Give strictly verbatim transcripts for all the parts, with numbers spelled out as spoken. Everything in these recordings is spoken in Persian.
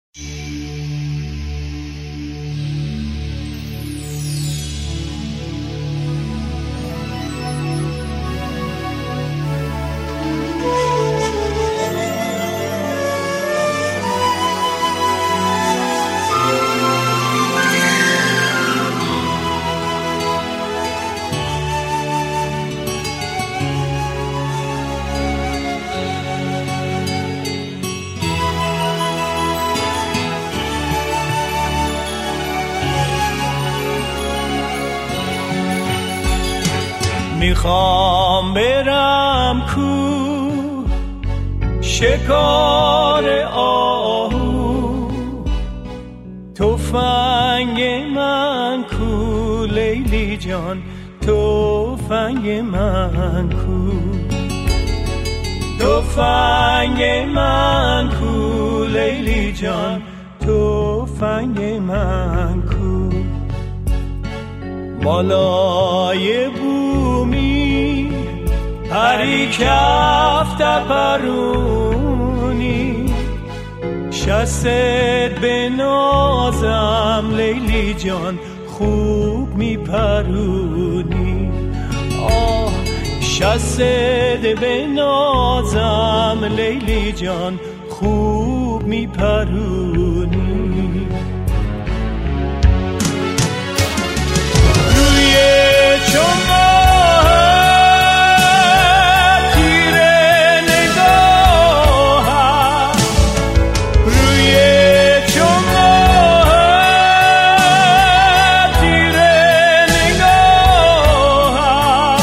میخوام برم کو شکار آهو، تفنگ من کو لیلی جان، تفنگ من کو، تفنگ من کو لیلی جان، تفنگ من کو. بالای بومی پری کفت پرونی، شست به نازم لیلی جان، خوب میپرونی. آه شست به نازم لیلی جان، خوب میپرونی. روی چماه تیره نگاه، روی چماه تیره نگاه،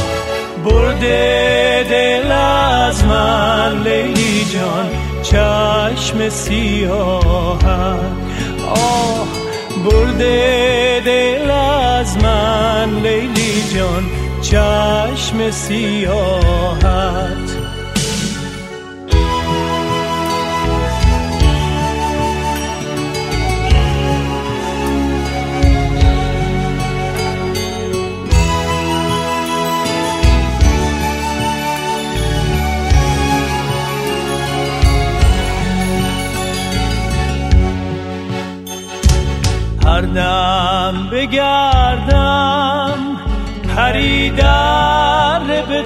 برده دل از من لیلی جان، چشم سیاهت. آه برده دل از من لیلی جان، چشم سیاهت. هر دم بگردم پری در به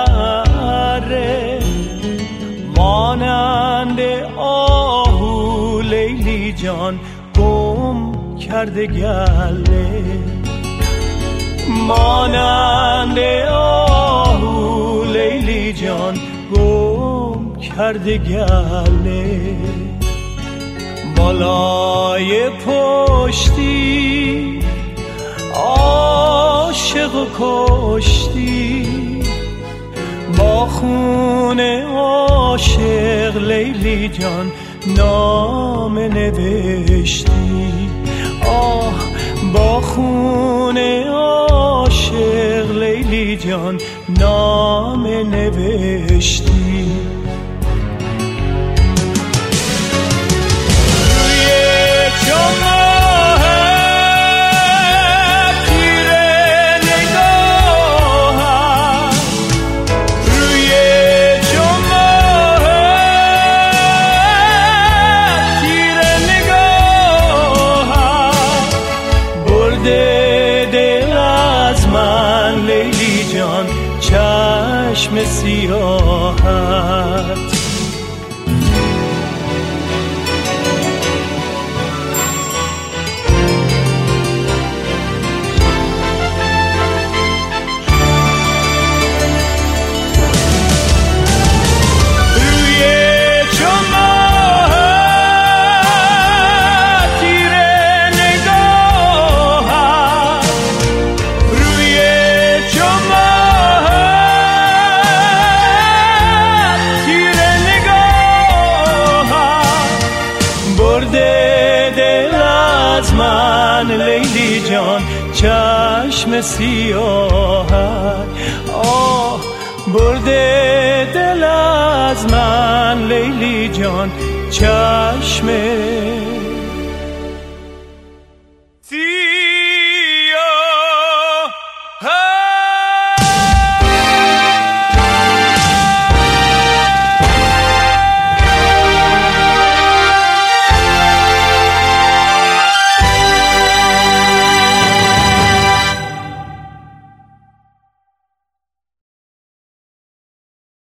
در، مانند آهو لیلی جان، گم کرده گله. مانند آهو لیلی جان، گم کرده گله. بالای پشتی عاشق و کشتی، با خون عاشق لیلی جان، نام نوشتی. آه با خون عاشق لیلی جان، نام نوشتی. چماه تیره نگاه، روی چماه تیره نگاه، برده دل از من لیلی جان، چشم سیاهت. لیلی جان، چشم سیاهت. آه برده دل از من لیلی جان، چشم